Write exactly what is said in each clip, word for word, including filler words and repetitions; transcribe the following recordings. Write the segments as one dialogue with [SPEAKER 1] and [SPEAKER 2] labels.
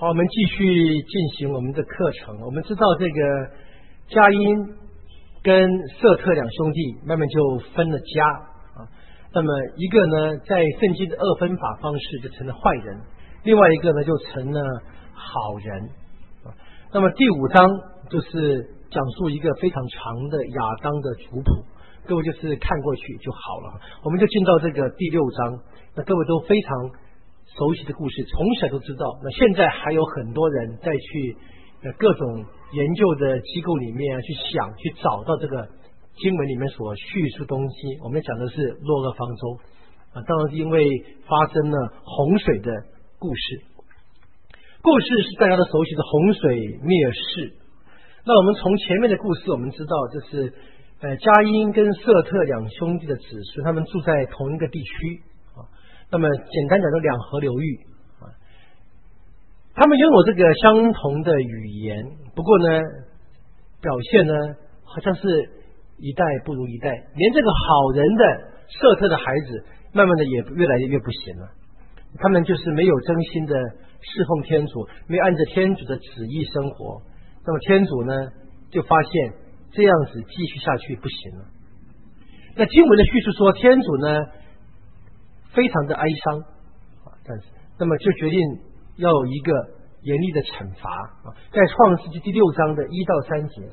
[SPEAKER 1] 好，我们继续进行我们的课程。我们知道这个佳音跟瑟特两兄弟慢慢就分了家啊。那么一个呢，在圣经的二分法方式就成了坏人，另外一个呢就成了好人啊。那么第五章就是讲述一个非常长的亚当的族谱，各位就是看过去就好了。我们就进到这个第六章，那各位都非常熟悉的故事，从小都知道。那现在还有很多人再去各种研究的机构里面去想，去找到这个经文里面所叙述东西。我们讲的是诺厄方舟啊，当然是因为发生了洪水的故事。故事是大家都熟悉的洪水灭世。那我们从前面的故事我们知道，就是呃佳音跟瑟特两兄弟的子孙，他们住在同一个地区啊。那么简单讲，就两河流域啊，他们拥有这个相同的语言，不过呢，表现呢好像是一代不如一代，连这个好人的瑟特的孩子，慢慢的也越来越不行了。他们就是没有真心的侍奉天主，没有按着天主的旨意生活。那么天主呢，就发现这样子继续下去不行了。那经文的叙述说，天主呢非常的哀伤啊，但是那么就决定要有一个严厉的惩罚啊，在创世纪第六章的一到三节。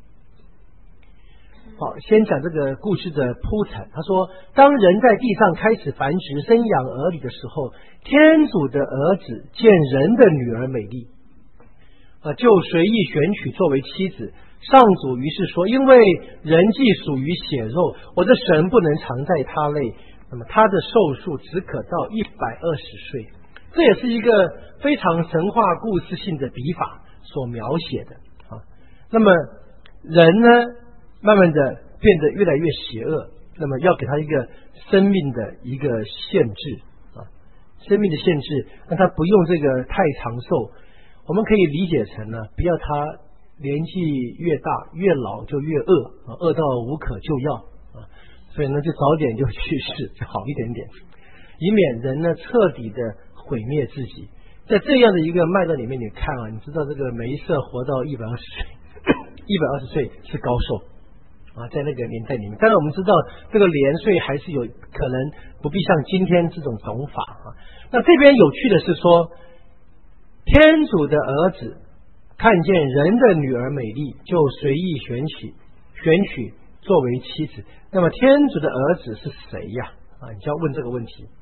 [SPEAKER 1] 好，先讲这个故事的铺陈。他说，当人在地上开始繁殖生养儿女的时候，天主的儿子见人的女儿美丽啊，就随意选取作为妻子。上主于是说，因为人既属于血肉，我的神不能常在他内，那么他的寿数只可到一百二十岁。这也是一个非常神话故事性的笔法所描写的啊。那么人呢，慢慢的变得越来越邪恶，那么要给他一个生命的一个限制啊，生命的限制，让他不用这个太长寿。我们可以理解成呢，不要他年纪越大越老就越饿啊，饿到无可救药啊，所以呢就早点就去世就好一点点，以免人呢彻底的毁灭自己。在这样的一个脉络里面，你看啊，你知道这个梅瑟活到一百二十岁，一百二十岁是高寿啊，在那个年代里面。当然我们知道这个年岁还是有可能不必像今天这种懂法啊。那这边有趣的是说，天主的儿子看见人的女儿美丽，就随意选取选取作为妻子。那么天主的儿子是谁呀？啊，你就要问这个问题。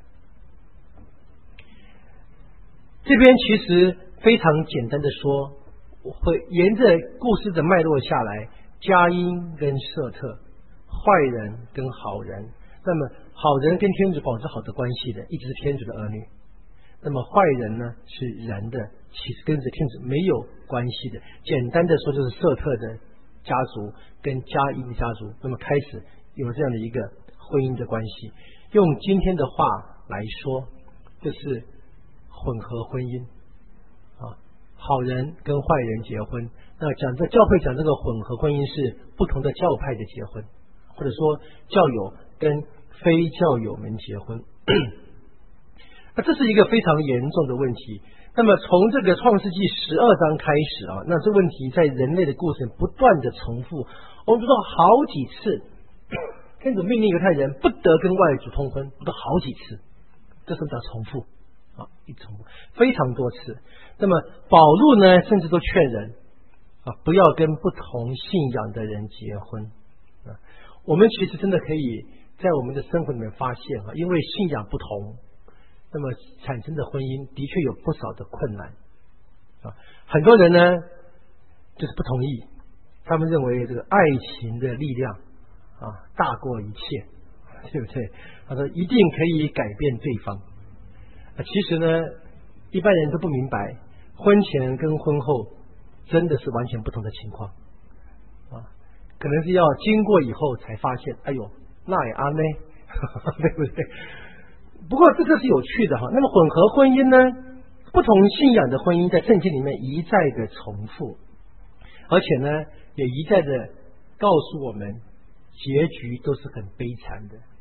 [SPEAKER 1] 这边其实非常简单的说，会沿着故事的脉络下来，佳音跟瑟特，坏人跟好人。那么好人跟天主保持好的关系的，一直是天主的儿女。那么坏人呢，是人的，其实跟着天主没有关系的。简单的说，就是瑟特的家族跟佳音的家族，那么开始有这样的一个婚姻的关系。用今天的话来说，就是混合婚姻啊，好人跟坏人结婚。那讲这教会讲这个混合婚姻是不同的教派的结婚，或者说教友跟非教友们结婚。那这是一个非常严重的问题。那么从这个创世纪十二章开始啊，那这问题在人类的过程不断的重复。我们知道好几次，天主命令犹太人不得跟外族通婚，都好几次，这是叫重复啊，一重复非常多次。那么保禄呢，甚至都劝人啊，不要跟不同信仰的人结婚啊。我们其实真的可以在我们的生活里面发现啊，因为信仰不同，那么产生的婚姻的确有不少的困难啊。很多人呢就是不同意，他们认为这个爱情的力量啊大过一切，对不对？他说一定可以改变对方啊。其实呢，一般人都不明白，婚前跟婚后真的是完全不同的情况啊。可能是要经过以后才发现，哎呦，那也阿妹，对不对？不过这个是有趣的哈。那么混合婚姻呢，不同信仰的婚姻在圣经里面一再的重复，而且呢也一再的告诉我们，结局都是很悲惨的。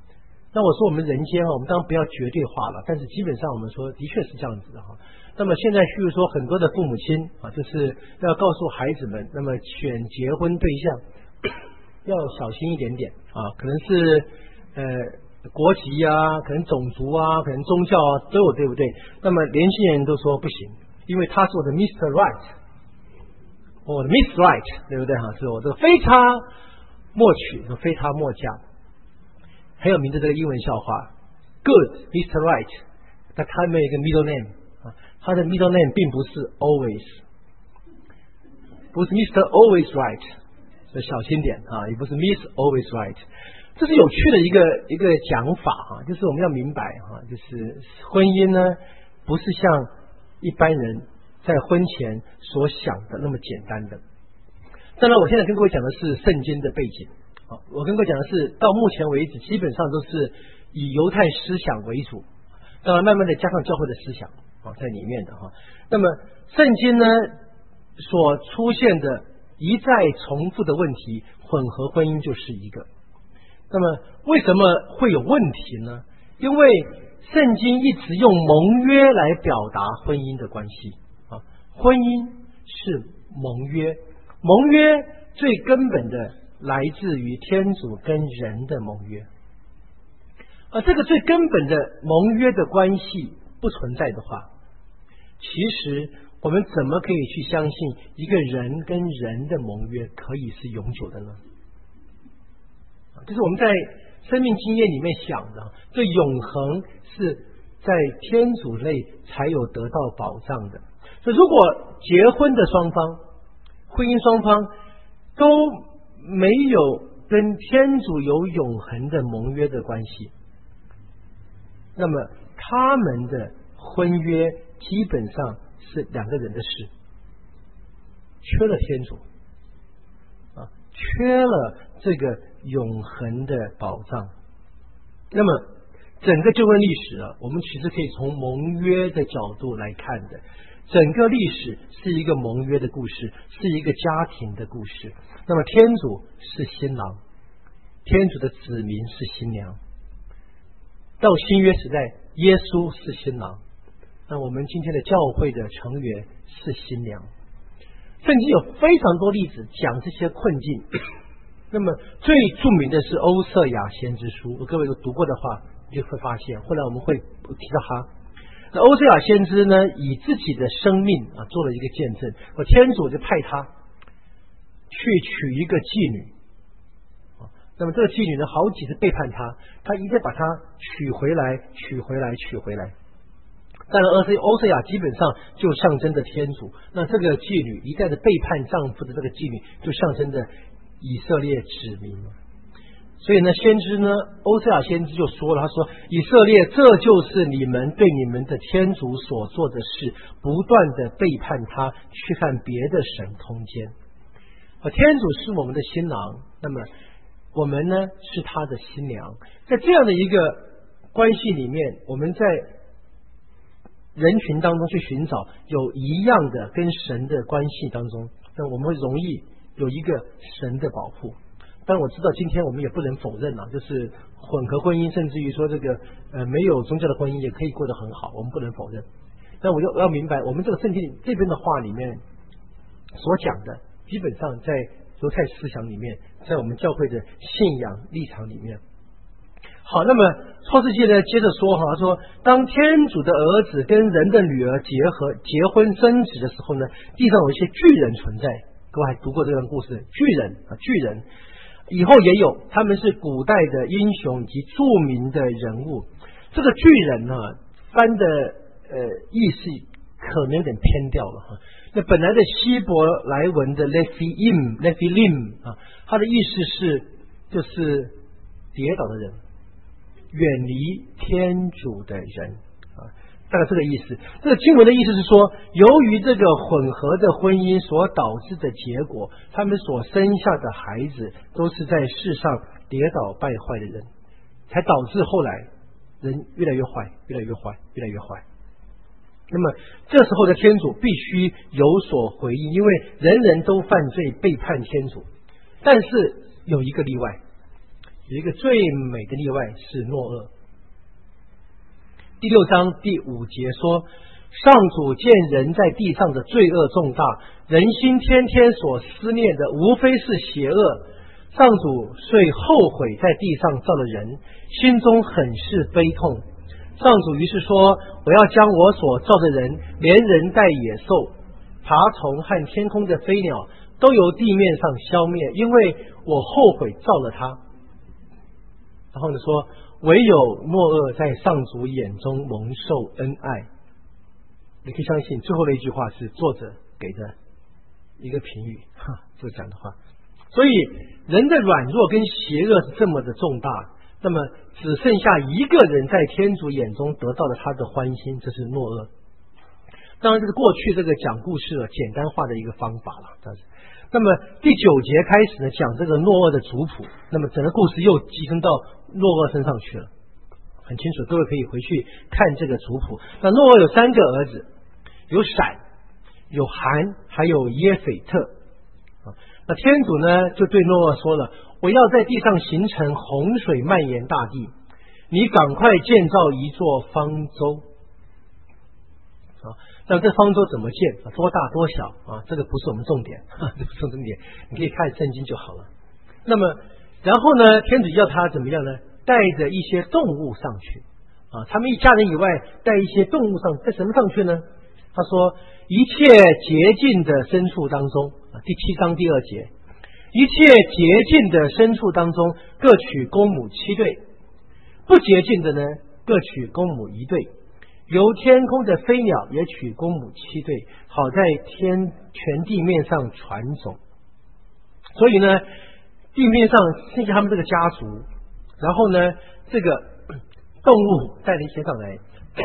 [SPEAKER 1] 那我说我们人间啊，我们当然不要绝对化了，但是基本上我们说的确是这样子的哈。那么现在譬如说很多的父母亲啊，就是要告诉孩子们，那么选结婚对象要小心一点点啊，可能是呃国籍啊，可能种族啊，可能宗教啊都有，对不对？那么年轻人都说不行，因为他是我的 mister Right， 我的 Miss Right， 对不对哈？是我的非他莫娶，非他莫嫁。很有名的这个英文笑话 ，Good mister Right， 但他没有一个 middle name 啊，他的 middle name 并不是 always， 不是 mister Always Right， 所以小心点啊，也不是 Miss Always Right。这是有趣的一个一个讲法哈，就是我们要明白哈，就是婚姻呢不是像一般人在婚前所想的那么简单的。当然，我现在跟各位讲的是圣经的背景。好，我跟各位讲的是，到目前为止，基本上都是以犹太思想为主，当然慢慢的加上教会的思想啊在里面的哈。那么圣经呢所出现的一再重复的问题，混合婚姻就是一个。那么为什么会有问题呢？因为圣经一直用盟约来表达婚姻的关系啊，婚姻是盟约，盟约最根本的来自于天主跟人的盟约，而这个最根本的盟约的关系不存在的话，其实我们怎么可以去相信一个人跟人的盟约可以是永久的呢？就是我们在生命经验里面想的，这永恒是在天主内才有得到保障的。所以如果结婚的双方，婚姻双方都没有跟天主有永恒的盟约的关系，那么他们的婚约基本上是两个人的事，缺了天主啊，缺了这个永恒的保障。那么整个救恩历史啊，我们其实可以从盟约的角度来看的。整个历史是一个盟约的故事，是一个家庭的故事。那么天主是新郎，天主的子民是新娘。到新约时代，耶稣是新郎，那我们今天的教会的成员是新娘。圣经有非常多例子讲这些困境。那么最著名的是欧瑟雅先知书，各位有读过的话，你就会发现，后来我们会提到他。那欧瑟雅先知呢，以自己的生命啊做了一个见证，我天主就派他去娶一个妓女，那么这个妓女呢，好几次背叛他，他一再把她娶回来，娶回来，娶回来。当然，欧瑟欧瑟雅基本上就象征着天主，那这个妓女一再的背叛丈夫的这个妓女，就象征着以色列子民。所以呢，先知呢，欧瑟雅先知就说了，他说：“以色列，这就是你们对你们的天主所做的事，不断的背叛他，去看别的神通奸。而天主是我们的新郎，那么我们呢是他的新娘。在这样的一个关系里面，我们在人群当中去寻找有一样的跟神的关系当中，那我们会容易有一个神的保护。当然我知道今天我们也不能否认啊，就是混合婚姻，甚至于说这个呃没有宗教的婚姻也可以过得很好，我们不能否认。但我要要明白，我们这个圣经这边的话里面所讲的，基本上在犹太思想里面，在我们教会的信仰立场里面。好，那么创世纪呢，接着说哈，说当天主的儿子跟人的女儿结合、结婚生子的时候呢，地上有一些巨人存在。各位还读过这段故事？巨人啊，巨人以后也有，他们是古代的英雄以及著名的人物。这个巨人呢，翻的呃意思可能有点偏掉了哈。那本来的希伯来文的 Nephilim Nephilim 啊，它的意思是就是跌倒的人，远离天主的人啊，大概这个意思。这个经文的意思是说，由于这个混合的婚姻所导致的结果，他们所生下的孩子都是在世上跌倒败坏的人，才导致后来人越来越坏，越来越坏，越来越坏。那么这时候的天主必须有所回应，因为人人都犯罪背叛天主。但是有一个例外， 有一个最美的例外是诺厄。第六章第五节说，上主见人在地上的罪恶重大，人心天天所思念的无非是邪恶，上主遂后悔在地上造了人，心中很是悲痛。上主于是说，我要将我所造的人，连人带野兽、爬虫和天空的飞鸟都由地面上消灭，因为我后悔造了他。然后呢说，唯有诺厄在上主眼中蒙受恩爱。你可以相信最后的一句话是作者给的一个评语，哈，这讲的话。所以人的软弱跟邪恶是这么的重大，那么只剩下一个人在天主眼中得到了他的欢心，这是诺厄。当然这是过去这个讲故事的简单化的一个方法了。那么第九节开始呢，讲这个诺厄的族谱，那么整个故事又寄生到诺厄身上去了，很清楚，各位可以回去看这个族谱。那诺厄有三个儿子，有闪、有含，还有耶斐特。那天主呢就对诺厄说了，我要在地上形成洪水蔓延大地，你赶快建造一座方舟。那这方舟怎么建，多大多小啊？这个不是我们重点，这不是重点，你可以看圣经就好了。那么然后呢，天主要他怎么样呢？带着一些动物上去啊，他们一家人以外带一些动物上，带什么上去呢？他说一切洁净的牲畜当中，第七章第二节，一切洁净的牲畜当中各取公母七对，不洁净的呢各取公母一对，由天空的飞鸟也取公母七对，好在天全地面上传种。所以呢，地面上剩下他们这个家族，然后呢这个动物带了一些上来，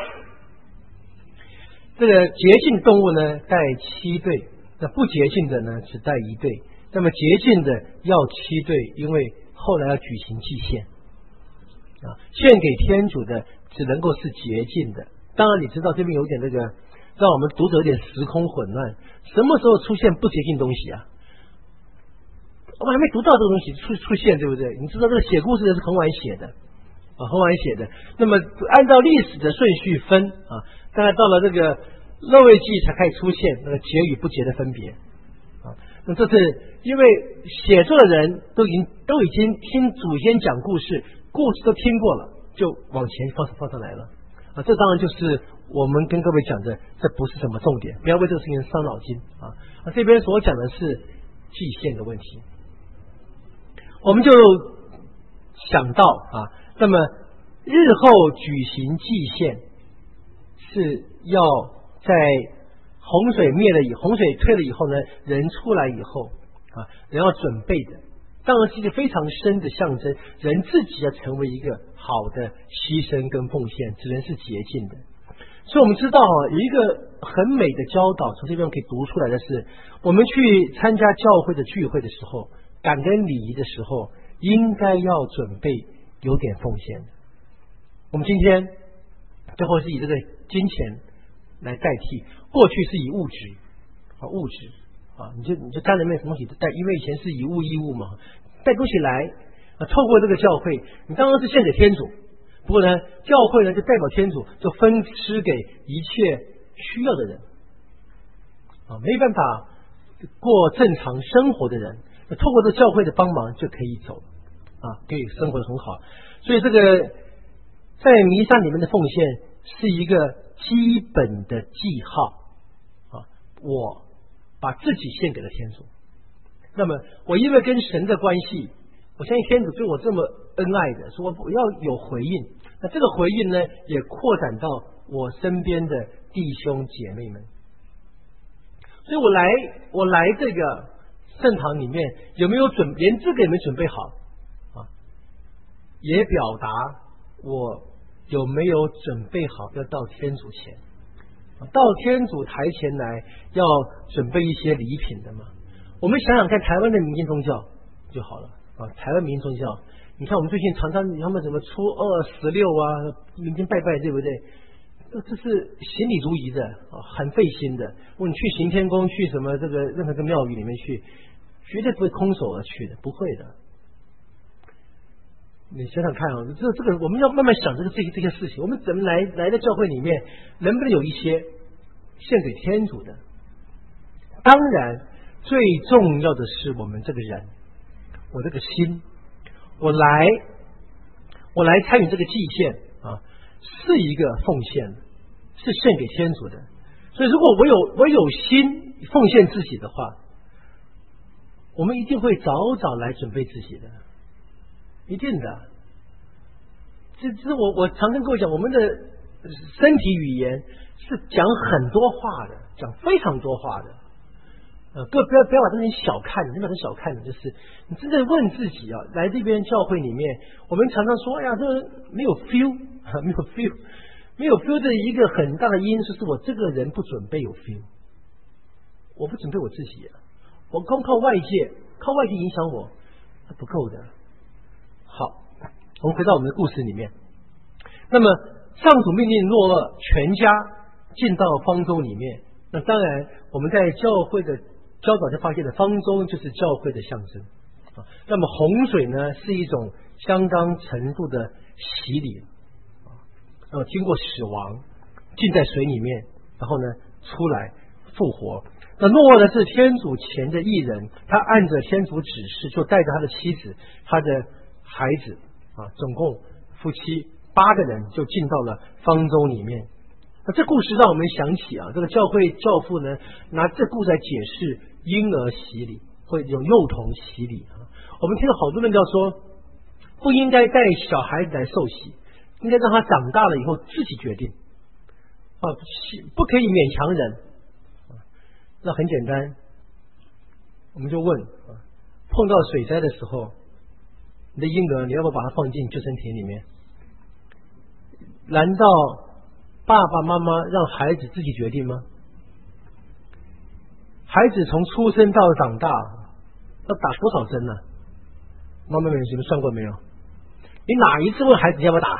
[SPEAKER 1] 这个洁净动物呢带七对，那不洁净的呢只带一对。那么洁净的要七对，因为后来要举行祭献啊，献给天主的只能够是洁净的。当然你知道这边有点这个让我们读者有点时空混乱，什么时候出现不洁净东西啊？我们还没读到这个东西出出现，对不对？你知道这个写故事的是很晚写的啊，很晚写的。那么按照历史的顺序分啊，大概到了这个勒未记才开始出现那个洁与不洁的分别啊。那这是因为写作的人都已经都已经听祖先讲故事，故事都听过了，就往前放放上来了啊。这当然就是我们跟各位讲的，这不是什么重点，不要为这个事情伤脑筋啊。啊，这边所讲的是祭献的问题。我们就想到啊，那么日后举行祭献是要在洪水灭了以洪水退了以后呢，人出来以后啊，人要准备的，当然是一个非常深的象征，人自己要成为一个好的牺牲跟奉献，只能是洁净的。所以我们知道啊，有一个很美的教导，从这边可以读出来的是，我们去参加教会的聚会的时候，感恩礼仪的时候，应该要准备有点奉献的。我们今天最后是以这个金钱来代替，过去是以物质啊物质啊，你就你就家里面什么东西都带，因为以前是以物易物嘛，带东西来啊，透过这个教会，你当然是献给天主，不过呢，教会呢就代表天主，就分施给一切需要的人啊，没办法过正常生活的人，透过这教会的帮忙就可以走啊，可以生活得很好。所以这个在弥撒里面的奉献是一个基本的记号啊，我把自己献给了天主。那么我因为跟神的关系，我相信天主对我这么恩爱的，说我要有回应。那这个回应呢，也扩展到我身边的弟兄姐妹们。所以我来我来这个圣堂里面有没有准，连这个也没准备好啊，也表达我有没有准备好要到天主前，到天主台前来要准备一些礼品的嘛。我们想想看，台湾的民间宗教就好了啊，台湾民间宗教，你看我们最近常常他们什么初二十六啊，民间拜拜，对不对？这是行礼如仪的啊，很费心的。问你去行天宫，去什么这个任何个庙宇里面去，绝对不会空手而去的，不会的。 你想想看啊，这这个我们要慢慢想这个这些这些事情。我们怎么来来到教会里面，能不能有一些献给天主的？当然，最重要的是我们这个人，我这个心，我来，我来参与这个祭献啊，是一个奉献，是献给天主的。所以，如果我有我有心奉献自己的话，我们一定会早早来准备自己的。一定的，这这我我常跟各位讲，我们的身体语言是讲很多话的，讲非常多话的。呃，各位不要不要把这些小看的，你把它小看的，就是你真的问自己啊，来这边教会里面，我们常常说，哎呀，这没有 feel， 没有 feel， 没有 feel 的一个很大的因素是我这个人不准备有 feel， 我不准备我自己啊，我光靠外界，靠外界影响我，那不够的。好，我们回到我们的故事里面。那么，上主命令诺厄全家进到方舟里面。那当然，我们在教会的教导就发现了，方舟就是教会的象征。啊，那么洪水呢，是一种相当程度的洗礼。啊，那么经过死亡，浸在水里面，然后呢出来复活。那诺厄呢是天主前的义人，他按着天主指示，就带着他的妻子、他的孩子啊，总共夫妻八个人就进到了方舟里面。那这故事让我们想起啊，这个教会教父呢拿这故事来解释婴儿洗礼或者有幼童洗礼啊。我们听到好多人要说，不应该带小孩子来受洗，应该让他长大了以后自己决定啊，不可以勉强人。那很简单，我们就问啊，碰到水灾的时候，你的婴儿你要不要把它放进救生艇里面？难道爸爸妈妈让孩子自己决定吗？孩子从出生到长大要打多少针呢？妈妈们你们算过没有？你哪一次问孩子要不要打？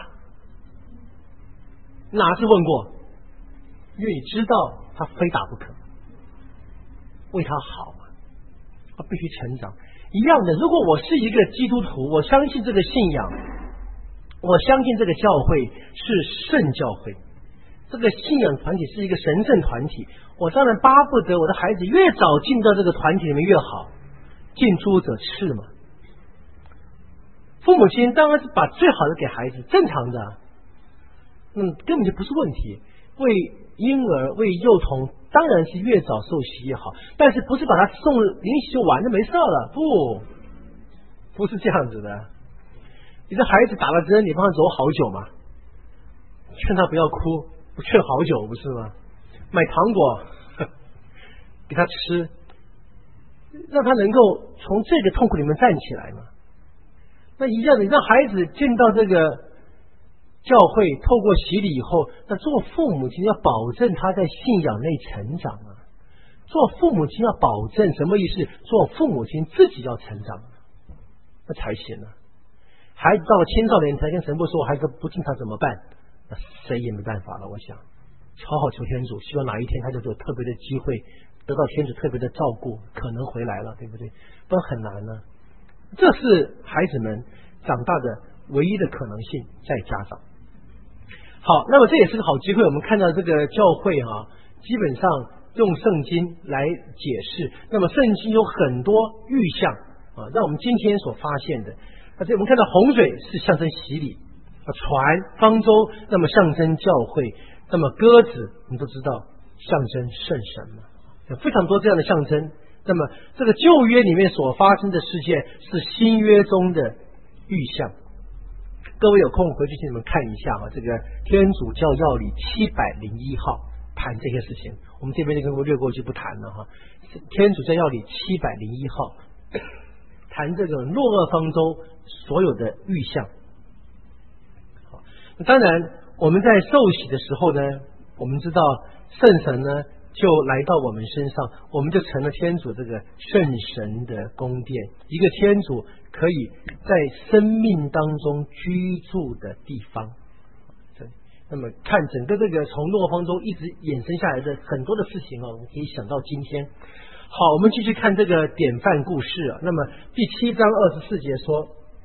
[SPEAKER 1] 哪次问过？因为你知道他非打不可，为他好啊，他必须成长。一样的，如果我是一个基督徒，我相信这个信仰，我相信这个教会是圣教会，这个信仰团体是一个神圣团体，我当然巴不得我的孩子越早进到这个团体里面越好，近朱者赤嘛。父母亲当然是把最好的给孩子，正常的，嗯，根本就不是问题。为婴儿、为幼童，当然是越早受洗越好，但是不是把他送临洗就完了没事了？不，不是这样子的。你的孩子打了针，你帮他走好久嘛，劝他不要哭，不劝好久不是吗？买糖果给他吃，让他能够从这个痛苦里面站起来嘛。那一样的，你让孩子进到这个教会，透过洗礼以后，那做父母亲要保证他在信仰内成长啊。做父母亲要保证什么意思？做父母亲自己要成长，那才行啊。孩子到了青少年才跟神父说，我孩子不敬他怎么办？那谁也没办法了。我想好好求天主，希望哪一天他就有特别的机会得到天主特别的照顾，可能回来了，对不对？不然很难呢、啊。这是孩子们长大的唯一的可能性，在家长。好，那么这也是个好机会，我们看到这个教会啊，基本上用圣经来解释。那么圣经有很多预象啊，让我们今天所发现的。而且我们看到洪水是象征洗礼，船、方舟，那么象征教会，那么鸽子我们都知道象征圣神嘛，有非常多这样的象征。那么这个旧约里面所发生的事件是新约中的预象。各位有空回去请你们看一下啊，这个天主教要理七百零一号谈这些事情，我们这边就跟我略过去不谈了哈。天主教要理七百零一号谈这个诺厄方舟所有的预象。好，当然我们在受洗的时候呢，我们知道圣神呢就来到我们身上，我们就成了天主这个圣神的宫殿，一个天主可以在生命当中居住的地方。那么看整个这个从诺厄方舟一直衍生下来的很多的事情啊，我们可以想到今天。好，我们继续看这个典范故事啊。那么第七章二十四节说，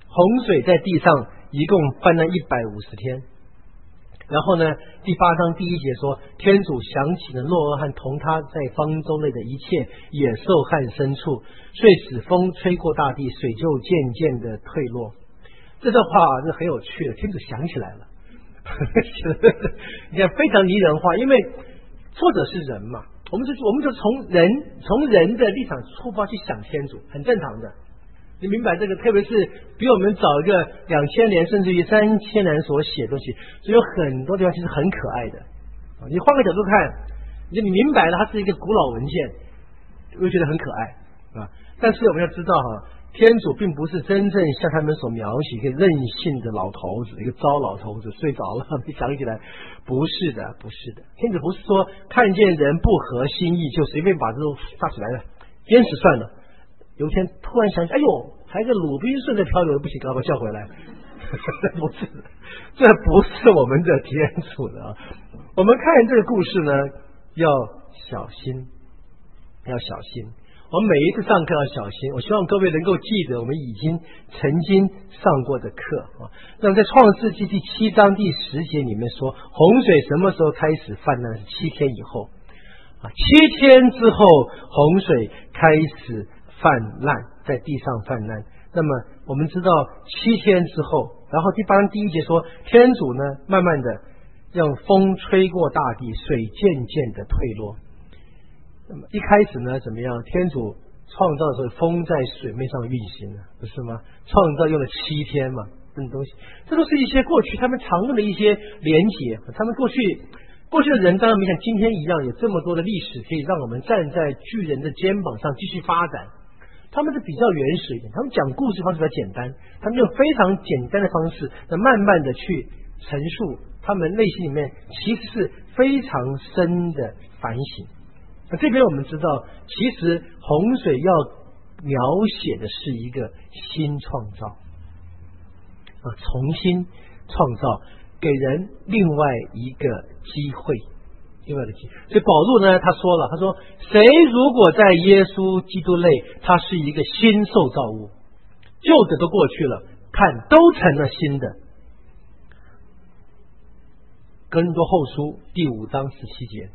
[SPEAKER 1] 洪水在地上一共泛滥一百五十天。然后呢，第八章第一节说，天主想起了诺厄和同他在方舟内的一切野兽和牲畜，遂使风吹过大地，水就渐渐的退落。这段话是很有趣的，天主想起来了，你看非常拟人化，因为作者是人嘛，我们就我们就从人从人的立场出发去想天主，很正常的。你明白这个，特别是比我们早一个两千年甚至于三千年所写的东西，所以有很多地方其实很可爱的。你换个角度看，你你明白了，它是一个古老文件，会觉得很可爱啊。但是我们要知道哈，天主并不是真正像他们所描写一个任性的老头子，一个糟老头子睡着了，你想起来，不是的，不是的。天主不是说看见人不合心意就随便把这种大起来了，淹死算了。有一天突然想起，哎呦，还有个鲁滨逊的漂流，不行，赶快叫回来。不是，这不是我们的天主的。我们看这个故事呢，要小心，要小心。我们每一次上课要小心。我希望各位能够记得我们已经曾经上过的课啊。那么在创世纪第七章第十节里面说，洪水什么时候开始泛滥？是七天以后啊，七天之后洪水开始泛滥，在地上泛滥。那么我们知道七天之后，然后第八章第一节说，天主呢慢慢的让风吹过大地，水渐渐的退落。那么一开始呢怎么样？天主创造的时候，风在水面上运行了，不是吗？创造用了七天嘛，这种东西，这都是一些过去他们常用的一些连结。他们过去过去的人当然没像今天一样有这么多的历史可以让我们站在巨人的肩膀上继续发展。他们是比较原始一点，他们讲故事方式比较简单，他们用非常简单的方式，那慢慢的去陈述他们内心里面其实是非常深的反省。那这边我们知道，其实洪水要描写的是一个新创造啊，重新创造，给人另外一个机会。另外的机会。所以保禄呢，他说了，他说谁如果在耶稣基督内，他是一个新受造物，旧的都过去了，看都成了新的。哥林多后书第五章十七节，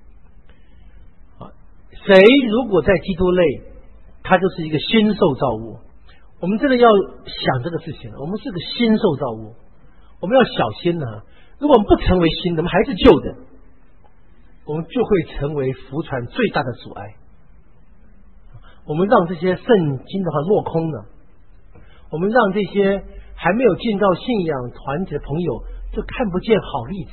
[SPEAKER 1] 谁如果在基督内，他就是一个新受造物。我们真的要想这个事情，我们是个新受造物，我们要小心呢、啊。如果我们不成为新的，我们还是旧的，我们就会成为福传最大的阻碍。我们让这些圣经的话落空了，我们让这些还没有进到信仰团体的朋友就看不见好例子。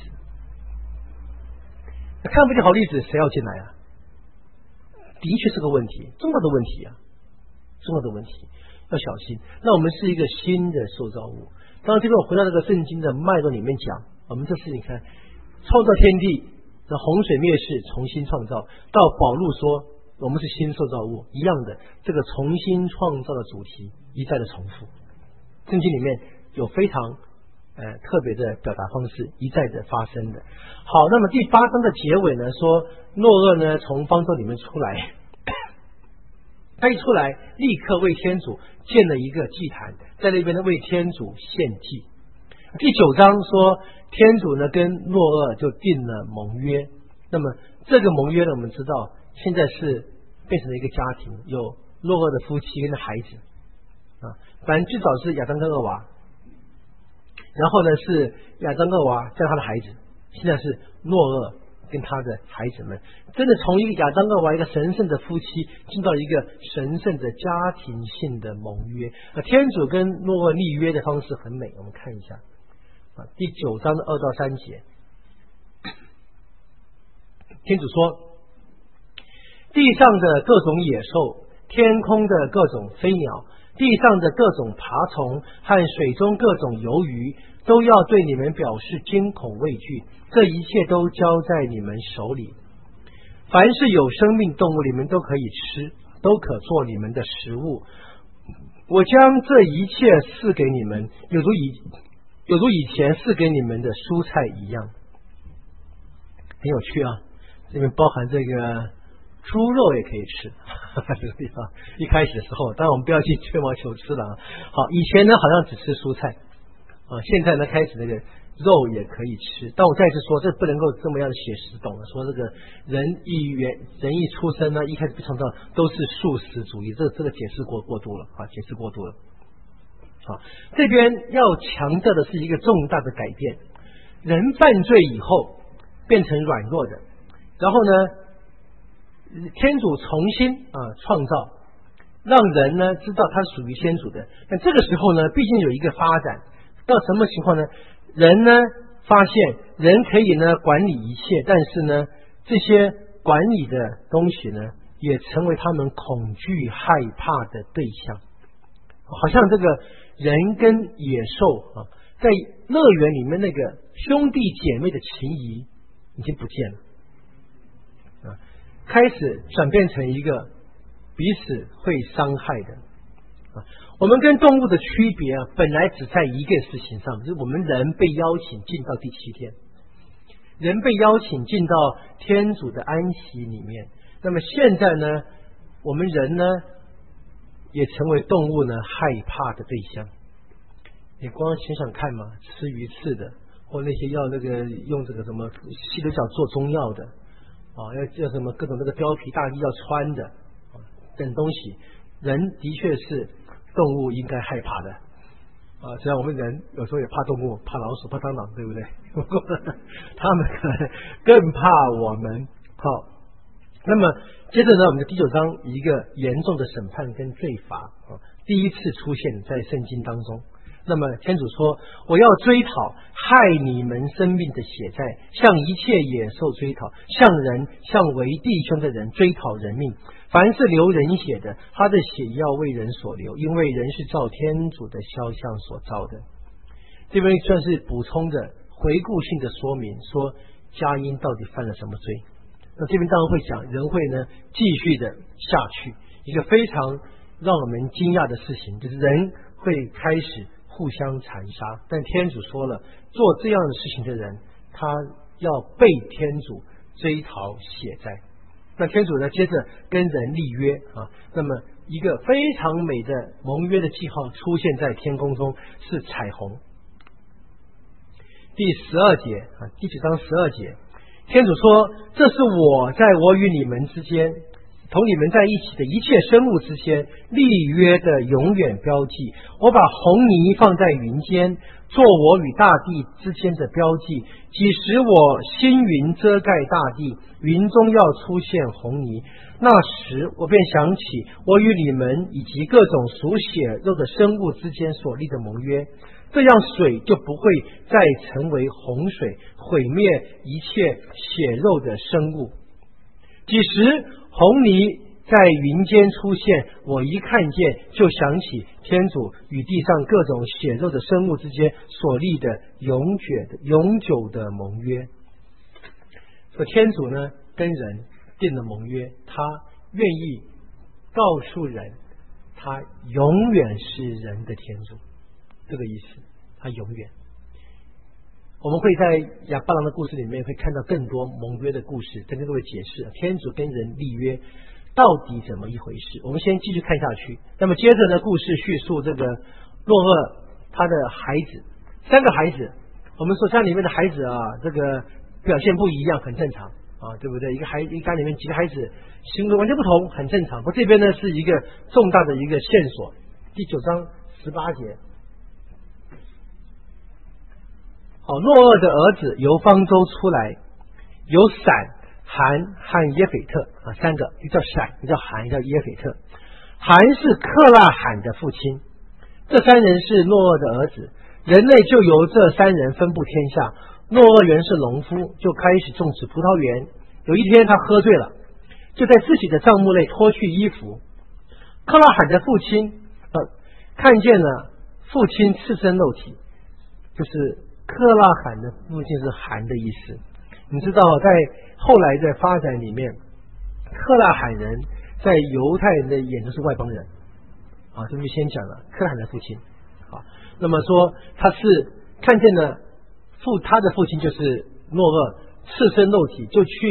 [SPEAKER 1] 看不见好例子，谁要进来啊？的确是个问题，重要的问题啊，重要的问题，要小心。那我们是一个新的受造物。当然，这边我回到这个圣经的脉络里面讲，我们这是你看创造天地，那洪水灭世，重新创造，到保禄说我们是新受造物一样的，这个重新创造的主题一再的重复。圣经里面有非常呃特别的表达方式，一再的发生的。好，那么第八章的结尾呢，说诺厄呢从方舟里面出来，他一出来立刻为天主建了一个祭坛，在那边呢为天主献祭。第九章说天主呢跟诺厄就定了盟约，那么这个盟约呢我们知道现在是变成了一个家庭，有诺厄的夫妻跟孩子啊，反正最早是亚当跟厄娃，然后呢是亚当厄娃加他的孩子，现在是诺厄跟他的孩子们，真的从一个亚当厄娃一个神圣的夫妻进到一个神圣的家庭性的盟约。那天主跟诺厄立约的方式很美，我们看一下啊，第九章的二到三节，天主说：地上的各种野兽，天空的各种飞鸟，地上的各种爬虫和水中各种游鱼，都要对你们表示惊恐畏惧，这一切都交在你们手里。凡是有生命动物，你们都可以吃，都可做你们的食物。我将这一切赐给你们，有如以有如以前赐给你们的蔬菜一样。很有趣啊，这边包含这个猪肉也可以吃。 一开始的时候，当然我们不要去吹毛求疵了啊。好，以前呢好像只吃蔬菜啊，现在呢开始那个肉也可以吃。但我再次说，这不能够这么样的写实懂了。说这个人一原人一出生呢，一开始被创造都是素食主义，这这个解释过过度了啊，解释过度了。好，这边要强调的是一个重大的改变，人犯罪以后变成软弱的，然后呢，天主重新啊创造，让人呢知道他属于天主的。但这个时候呢，毕竟有一个发展到什么情况呢？人呢发现人可以呢管理一切，但是呢，这些管理的东西呢，也成为他们恐惧害怕的对象。好像这个人跟野兽啊，在乐园里面那个兄弟姐妹的情谊已经不见了啊，开始转变成一个彼此会伤害的啊。我们跟动物的区别啊，本来只在一个事情上，就是我们人被邀请进到第七天，人被邀请进到天主的安息里面。那么现在呢，我们人呢也成为动物呢害怕的对象。你光想想看嘛，吃鱼刺的，或那些要那个用这个什么犀牛角做中药的啊，要要什么各种那个貂皮大衣要穿的啊等东西，人的确是动物应该害怕的啊。虽然我们人有时候也怕动物，怕老鼠，怕蟑螂，对不对？他们可能更怕我们。好，那么接着呢，我们的第九章一个严重的审判跟罪罚啊，第一次出现在圣经当中。那么天主说，我要追讨害你们生命的血债，向一切野兽追讨，向人向为弟兄的人追讨人命。凡是流人血的，他的血要为人所流，因为人是照天主的肖像所造的。这边算是补充的回顾性的说明，说佳音到底犯了什么罪。那这边当然会讲，人会呢继续的下去。一个非常让我们惊讶的事情，就是人会开始互相残杀。但天主说了，做这样的事情的人，他要被天主追讨血债。那天主呢，接着跟人立约啊，那么一个非常美的盟约的记号出现在天空中，是彩虹。第十二节啊，第九章十二节，天主说，这是我在我与你们之间，同你们在一起的一切生物之间立约的永远标记。我把红泥放在云间，做我与大地之间的标记。几时我星云遮盖大地，云中要出现红泥，那时我便想起我与你们以及各种属血肉的生物之间所立的盟约，这样水就不会再成为洪水，毁灭一切血肉的生物。几时红泥在云间出现，我一看见就想起天主与地上各种血肉的生物之间所立的永久的永久的盟约。所以天主呢跟人定了盟约，他愿意告诉人，他永远是人的天主，这个意思，他永远。我们会在亚巴郎的故事里面会看到更多盟约的故事，再跟各位解释天主跟人立约到底怎么一回事。我们先继续看下去。那么接着呢，故事叙述这个诺厄他的孩子，三个孩子。我们说家里面的孩子啊，这个表现不一样，很正常啊，对不对？一个孩一家里面几个孩子行为完全不同，很正常。不过这边呢是一个重大的一个线索。第九章十八节。好，诺厄的儿子由方舟出来，有闪、含和耶斐特啊，三个，一个叫闪，一个叫含，一个叫耶斐特。含是克拉罕的父亲，这三人是诺厄的儿子。人类就由这三人分布天下。诺厄原是农夫，就开始种植葡萄园。有一天他喝醉了，就在自己的帐幕内脱去衣服。克拉罕的父亲呃看见了父亲赤身露体，就是克拉罕的父亲是含的意思。你知道在后来的发展里面，克拉罕人在犹太人的眼中是外邦人啊，这边先讲了克拉罕的父亲啊。那么说他是看见了父他的父亲就是诺厄赤身露体，就去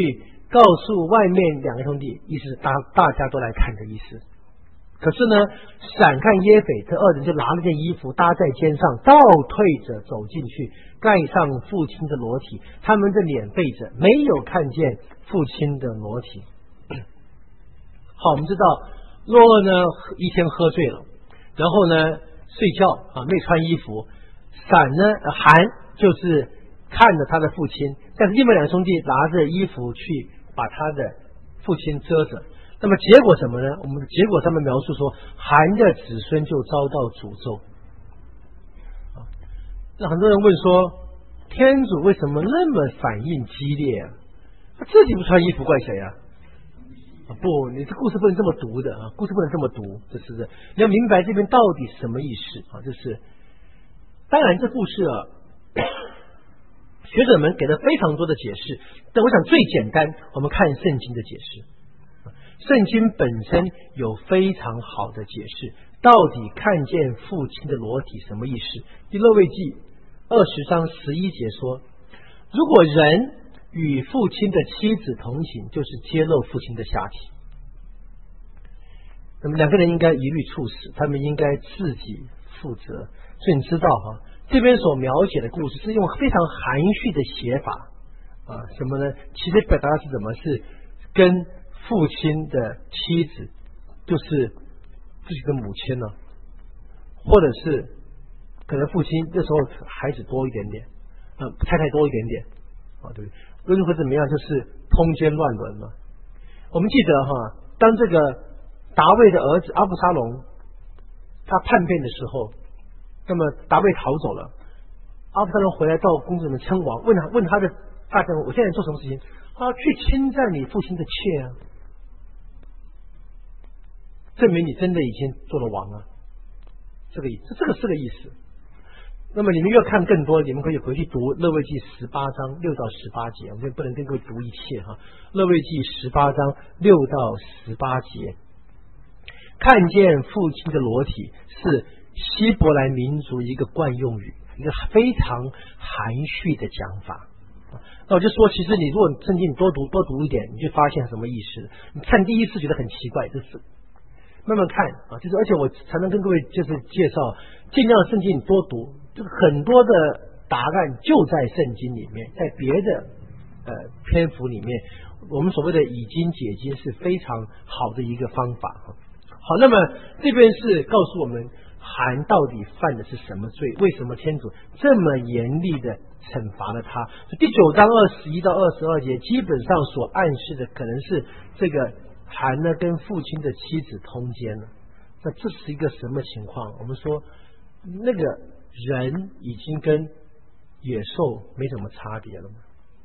[SPEAKER 1] 告诉外面两个兄弟，意思是大大家都来看的意思。可是呢，闪看耶斐特二人就拿了件衣服搭在肩上，倒退着走进去，盖上父亲的裸体，他们的脸背着，没有看见父亲的裸体。好，我们知道诺厄呢一天喝醉了，然后呢睡觉啊，没穿衣服。闪呢含就是看着他的父亲，但是另外两个兄弟拿着衣服去把他的父亲遮着。那么结果什么呢？我们的结果上面描述说，含的子孙就遭到诅咒。啊，那很多人问说，天主为什么那么反应激烈啊？他自己不穿衣服怪谁啊？啊不，你这故事不能这么读的啊，故事不能这么读，这是的，你要明白这边到底什么意思啊？就是，当然这故事啊，学者们给了非常多的解释，但我想最简单，我们看圣经的解释。圣经本身有非常好的解释，到底看见父亲的裸体什么意思？第利未记二十章十一节说，如果人与父亲的妻子同行，就是揭露父亲的下体。那么两个人应该一律处死，他们应该自己负责。所以你知道哈，这边所描写的故事是用非常含蓄的写法啊，什么呢？其实表达的是什么？是跟父亲的妻子，就是自己的母亲呢，或者是可能父亲那时候孩子多一点点，呃，太太多一点点啊，对不对？无论怎么样，就是通奸乱伦嘛。我们记得哈，当这个达卫的儿子阿布沙龙他叛变的时候，那么达卫逃走了，阿布沙龙回来到公主们称王，问他问他的大臣，我现在做什么事情？他去侵占你父亲的妾啊，证明你真的已经做了王啊，这个意思，这个是个意思。那么你们要看更多，你们可以回去读勒未记十八章六到十八节，我们不能跟各位读一切哈。勒未记十八章六到十八节，看见父亲的裸体是希伯来民族一个惯用语，一个非常含蓄的讲法。那我就说，其实你如果圣经你多读多读一点，你就发现什么意思。你看第一次觉得很奇怪，就是慢慢看啊，就是而且我常常跟各位就是介绍，尽量圣经你多读，就是很多的答案就在圣经里面，在别的呃篇幅里面，我们所谓的以经解经是非常好的一个方法。好，那么这边是告诉我们韩到底犯的是什么罪？为什么天主这么严厉的惩罚了他？第九章二十一到二十二节基本上所暗示的可能是这个韩呢跟父亲的妻子通奸了。那这是一个什么情况？我们说那个人已经跟野兽没什么差别了吗？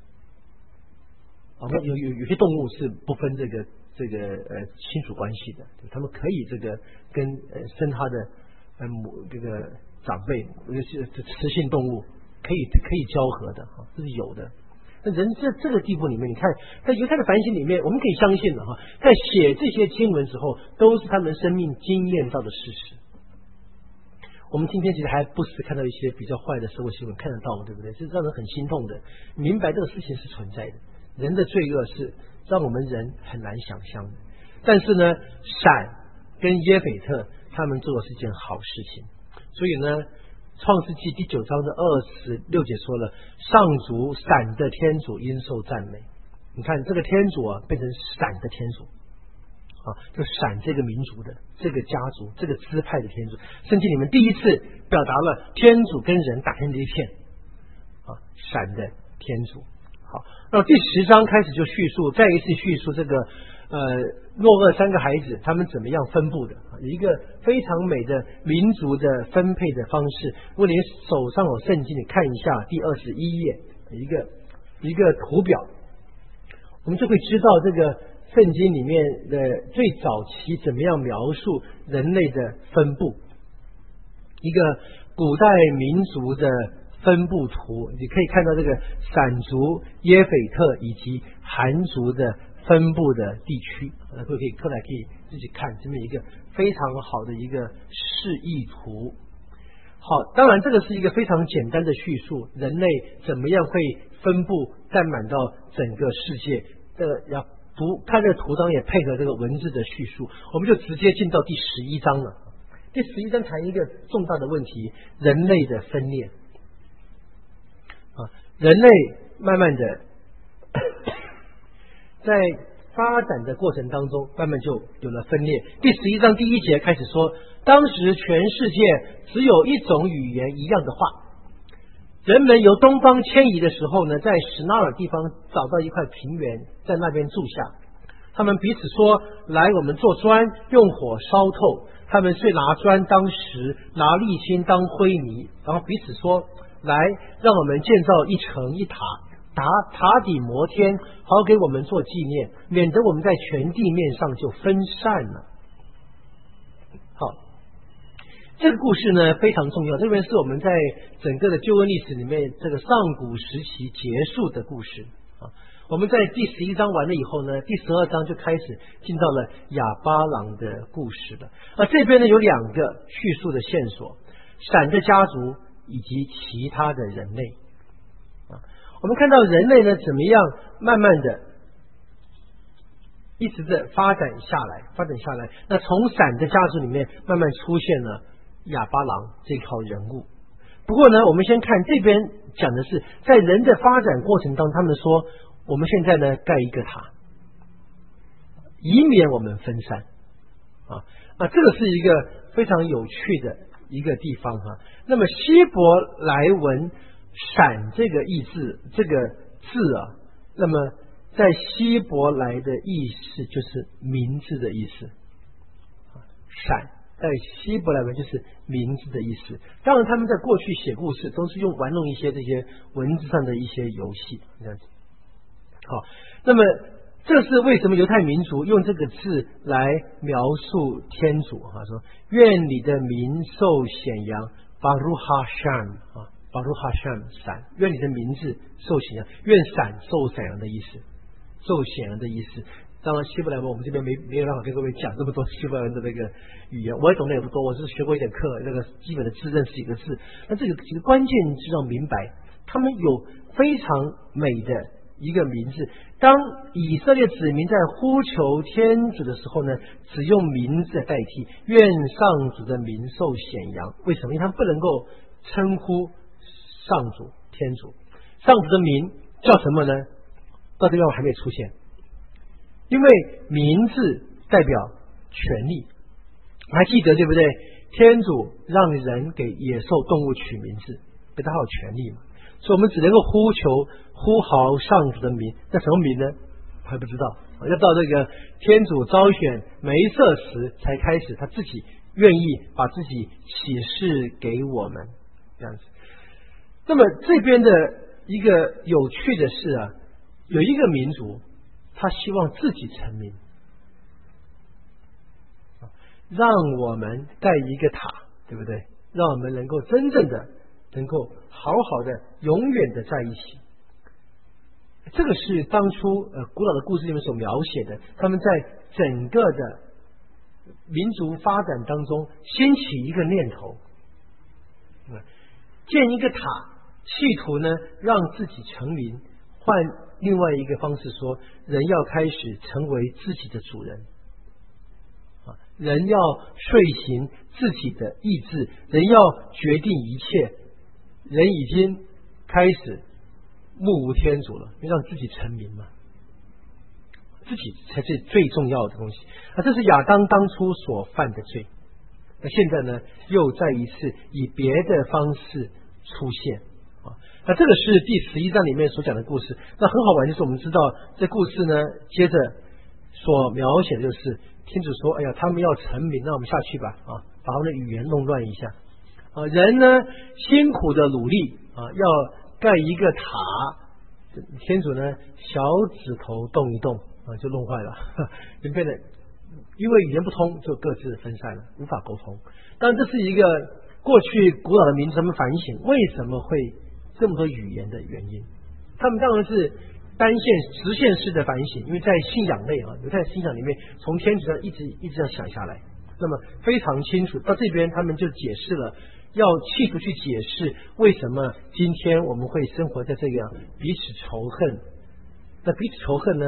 [SPEAKER 1] 啊，有有有些动物是不分这个这个呃亲属关系的，他们可以这个跟呃生他的呃母这个长辈，是雌性动物可以可以交合的哈，这是有的。那人在这个地步里面，你看在犹太的反省里面，我们可以相信的哈，在写这些经文时候，都是他们生命经验到的事实。我们今天其实还不时看到一些比较坏的社会新闻，看得到，对不对？是让人很心痛的。明白这个事情是存在的，人的罪恶是让我们人很难想象的。但是呢，闪跟耶斐特他们做的是件好事情，所以呢，创世纪第九章的二十六节说了，上主闪的天主应受赞美。你看这个天主啊，变成闪的天主啊，就闪这个民族的这个家族这个支派的天主。圣经里面第一次表达了天主跟人打成一片啊，闪的天主。好，那第十章开始就叙述，再一次叙述这个呃诺厄三个孩子他们怎么样分布的，一个非常美的民族的分配的方式。如果你手上有圣经，你看一下第二十一页，一个一个图表，我们就会知道这个圣经里面的最早期怎么样描述人类的分布，一个古代民族的分布图。你可以看到这个闪族、耶斐特以及韩族的分布的地区，呃，各位可以后来可以自己看，这么一个非常好的一个示意图。好，当然这个是一个非常简单的叙述，人类怎么样会分布占满到整个世界。 这个要读看这个图章也配合这个文字的叙述，我们就直接进到第十一章了。第十一章谈一个重大的问题：人类的分裂啊，人类慢慢的在发展的过程当中，慢慢就有了分裂。第十一章第一节开始说，当时全世界只有一种语言一样的话。人们由东方迁移的时候呢，在史纳尔地方找到一块平原，在那边住下。他们彼此说：“来，我们做砖，用火烧透。”他们遂拿砖当石，拿沥青当灰泥，然后彼此说：“来，让我们建造一城一塔，塔塔底摩天，好给我们做纪念，免得我们在全地面上就分散了。”好，这个故事呢非常重要，这边是我们在整个的救恩历史里面这个上古时期结束的故事啊。我们在第十一章完了以后呢，第十二章就开始进到了亚巴郎的故事了。而这边呢有两个叙述的线索：闪的家族以及其他的人类啊。我们看到人类呢怎么样慢慢的一直的发展下来，发展下来。那从闪的家族里面慢慢出现了亚巴郎这号人物。不过呢，我们先看这边讲的是在人的发展过程当中，他们说我们现在呢盖一个塔，以免我们分散啊。那这个是一个非常有趣的一个地方哈、啊。那么希伯来文闪这个意字这个字啊，那么在希伯来的意思就是名字的意思，闪在希伯来文就是名字的意思。当然他们在过去写故事都是用玩弄一些这些文字上的一些游戏这样子。好，那么这是为什么犹太民族用这个字来描述天主啊？说愿你的名受显扬，巴鲁哈山啊，巴鲁哈山闪，愿你的名字受显扬，愿闪受显扬的意思，受显扬的意思。当然希伯来文我们这边没没有办法跟各位讲这么多希伯来文的那个语言，我也懂得也不多，我是学过一点课，那个基本的字认识几个字。那这个几个关键是要明白，他们有非常美的一个名字。当以色列子民在呼求天主的时候呢，只用名字代替，愿上主的名受显扬。为什么？因为他们不能够称呼上主天主，上主的名叫什么呢？到这边我还没出现，因为名字代表权利，还记得对不对？天主让人给野兽动物取名字，给他有权利嘛，所以我们只能够呼求呼号上主的名。那什么名呢？还不知道，要到这个天主招选梅瑟时才开始，他自己愿意把自己启示给我们这样子。那么这边的一个有趣的是啊，有一个民族他希望自己成名，让我们盖一个塔，对不对？让我们能够真正的能够好好的永远的在一起。这个是当初呃古老的故事里面所描写的，他们在整个的民族发展当中掀起一个念头，建一个塔，企图呢让自己成名。换另外一个方式说，人要开始成为自己的主人，人要遂行自己的意志，人要决定一切。人已经开始目无天主了，让自己成名嘛，自己才是最重要的东西。啊，这是亚当当初所犯的罪，那现在呢又再一次以别的方式出现啊。那这个是第十一章里面所讲的故事。那很好玩，就是我们知道这故事呢接着所描写的就是天主说，哎呀，他们要成名，那我们下去吧啊，把他们的语言弄乱一下啊。人呢辛苦的努力啊，要盖一个塔，天主呢小指头动一动啊，就弄坏了，就变得因为语言不通，就各自分散了，无法沟通。当然这是一个过去古老的民族他们反省为什么会这么多语言的原因。他们当然是单线直线式的反省，因为在信仰类啊，犹太信仰里面从天主上一直一直要想下来，那么非常清楚。到这边他们就解释了，要企图去解释为什么今天我们会生活在这个彼此仇恨。那彼此仇恨呢，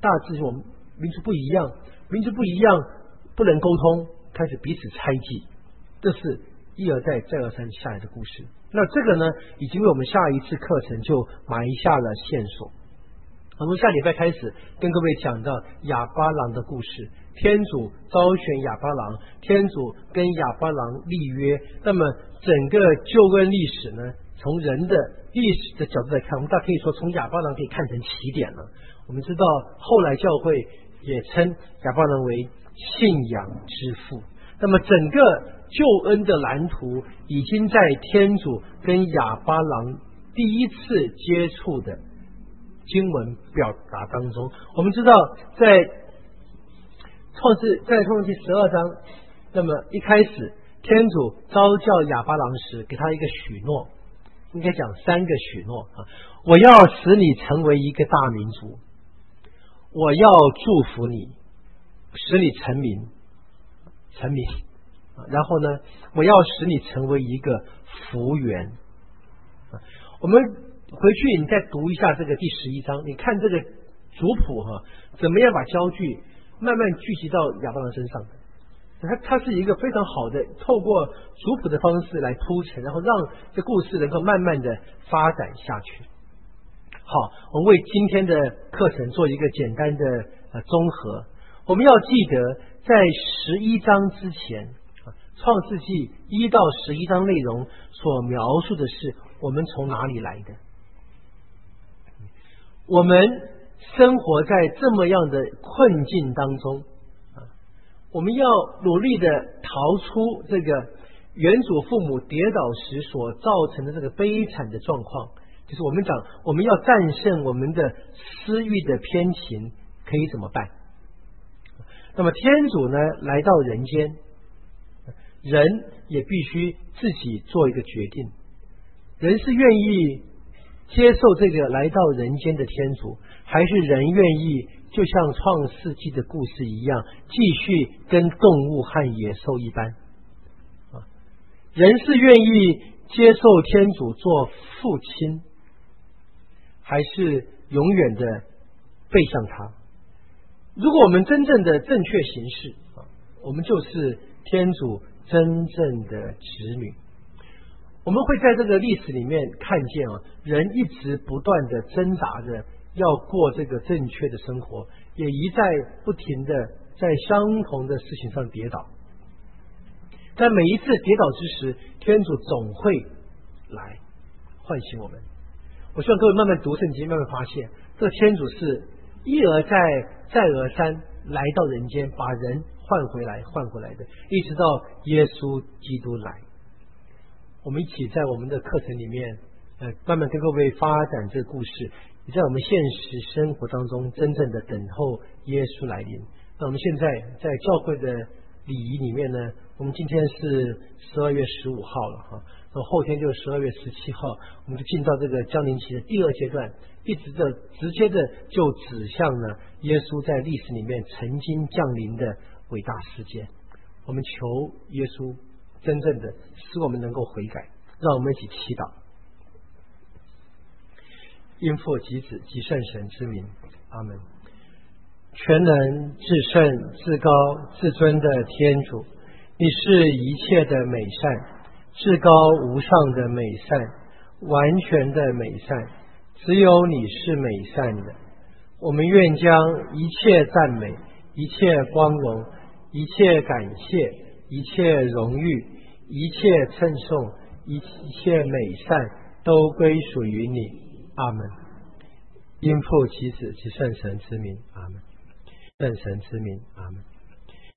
[SPEAKER 1] 大致我们民族不一样，民族不一样不能沟通，开始彼此猜忌，这是一而再再而三下来的故事。那这个呢，已经为我们下一次课程就埋下了线索。我们下礼拜开始跟各位讲到亚巴郎的故事，天主招选亚巴郎，天主跟亚巴郎立约。那么整个救恩历史呢，从人的历史的角度来看，我们大可以说从亚巴郎可以看成起点了。我们知道后来教会也称亚巴郎为信仰之父。那么整个救恩的蓝图已经在天主跟亚巴郎第一次接触的经文表达当中，我们知道在创世在创世纪十二章，那么一开始天主召叫亚巴郎时，给他一个许诺，应该讲三个许诺啊，我要使你成为一个大民族，我要祝福你，使你成名，成名，然后呢，我要使你成为一个福源。我们回去你再读一下这个第十一章，你看这个族谱哈、啊，怎么样把焦距慢慢聚集到亚巴郎身上的？它它是一个非常好的透过族谱的方式来铺陈，然后让这故事能够慢慢的发展下去。好，我们为今天的课程做一个简单的呃综合。我们要记得，在十一章之前，创世纪一到十一章内容所描述的是我们从哪里来的。我们生活在这么样的困境当中，我们要努力的逃出这个原祖父母跌倒时所造成的这个悲惨的状况，就是我们讲我们要战胜我们的私欲的偏情，可以怎么办？那么天主呢来到人间，人也必须自己做一个决定，人是愿意接受这个来到人间的天主，还是人愿意就像创世纪的故事一样，继续跟动物和野兽一般？人是愿意接受天主做父亲，还是永远的背向他？如果我们真正的正确行事，我们就是天主真正的子女。我们会在这个历史里面看见啊，人一直不断的挣扎着要过这个正确的生活，也一再不停的在相同的事情上跌倒。在每一次跌倒之时，天主总会来唤醒我们。我希望各位慢慢读圣经，慢慢发现这个天主是一而再再而三来到人间，把人换回来换回来的，一直到耶稣基督来。我们一起在我们的课程里面呃，慢慢跟各位发展这个故事，也在我们现实生活当中真正的等候耶稣来临。那我们现在在教会的礼仪里面呢，我们今天是十二月十五号了哈，那后天就是十二月十七号，我们就进到这个降临期的第二阶段，一直的直接的就指向了耶稣在历史里面曾经降临的伟大事件。我们求耶稣真正的使我们能够悔改，让我们一起祈祷。因父及子及圣神之名，阿门。全能至圣至高至尊的天主，你是一切的美善，至高无上的美善，完全的美善，只有你是美善的。我们愿将一切赞美，一切光荣，一切感谢，一切荣誉，一切称颂，一切美善都归属于你，阿门。因父及子及圣神之名，阿门。圣神之名，阿门。